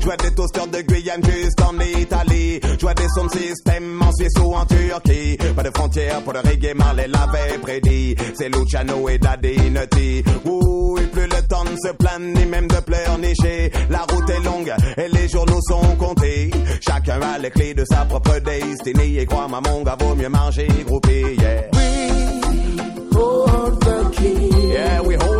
Jouais des toasters de Guyane jusqu'en Italie. Jouais des sound systems en Suisse ou en Turquie. Pas de frontières pour le reggae, Marley l'avait prédit. C'est Luciano et Daddy Nutty. Ouh, il plus le temps de se plaindre ni même de pleurnicher. La route est longue et les journaux sont comptés. Chacun a les clés de sa propre destinée. Et crois-moi mon gars, vaut mieux manger groupé, yeah. We hold the key. Yeah, we hold